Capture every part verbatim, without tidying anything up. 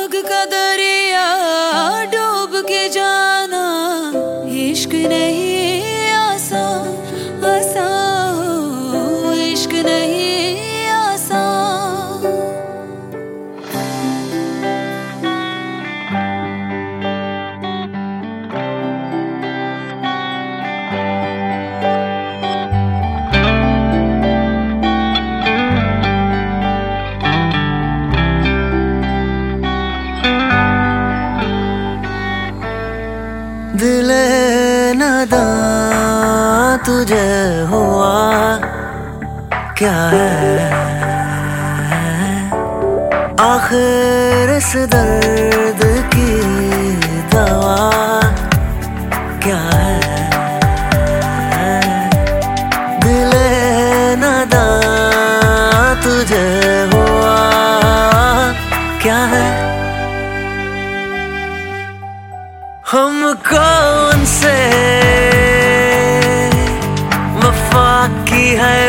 आग का दरिया डूब के जाना इश्क नहीं आसान, आसान हो इश्क नहीं आसान। दिल नादां तुझे हुआ क्या है, आखिर इस दर्द की दवा क्या है। दिल नादां तुझे हुआ क्या है, हमको उनसे वफा की है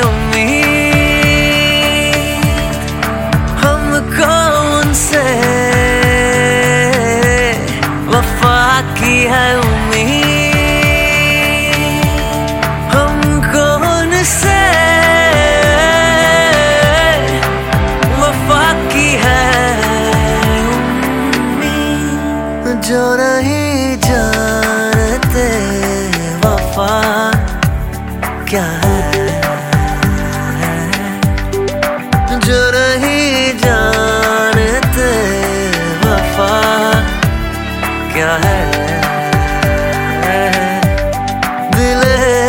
उम्मीद, हमको उनसे वफा की है उम्मीद, हमको उनसे वफा की है उम्मीद। जो नहीं जानते वफा क्या है, जो नहीं जानते वफा क्या है। दिल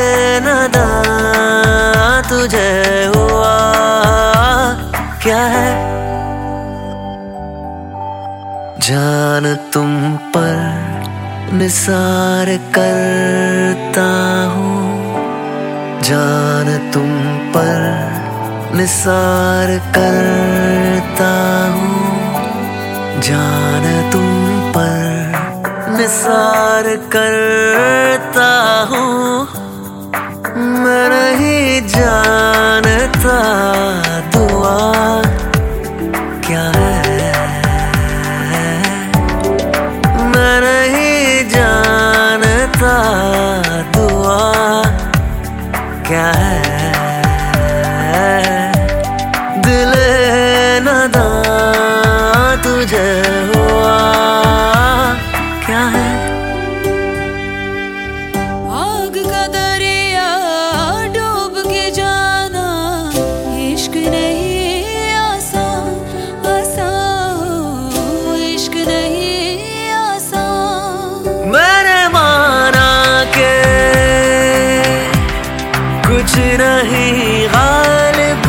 नादां तुझे हुआ क्या है, जान तुम पर निसार करता हूँ, जान तुम पर निसार करता हूँ, जान तुम पर निसार करता हूँ। मैं नहीं जानता दुआ क्या है, मैं नहीं जानता दुआ क्या है। दिल नादां तुझे हुआ क्या है। आग का दरिया डूब के जाना इश्क नहीं आसान, आसान हो इश्क नहीं आसान। मैंने माना के कुछ नहीं गालिब,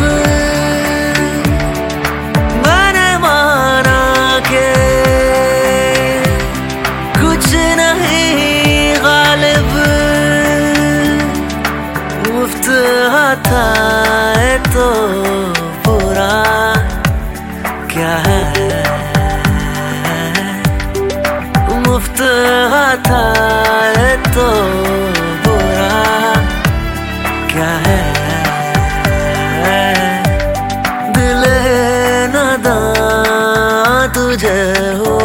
मैंने माना के कुछ नहीं गालिब, मुफ्त आता है तो बुरा क्या है, मुफ्त आता है तो बुरा क्या है। दिल नादां तुझे हो